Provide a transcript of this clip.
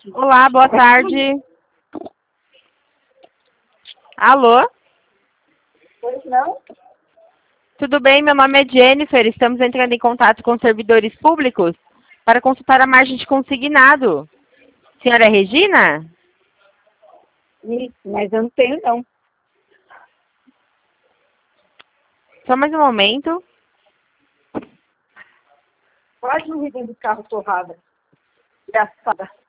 Olá, boa tarde. Alô? Pois não? Tudo bem? Meu nome é Jennifer. Estamos entrando em contato com servidores públicos para consultar a margem de consignado. Senhora Regina? Mas eu não tenho, não. Só mais um momento. Quase não me dentro do carro torrada. Engraçada.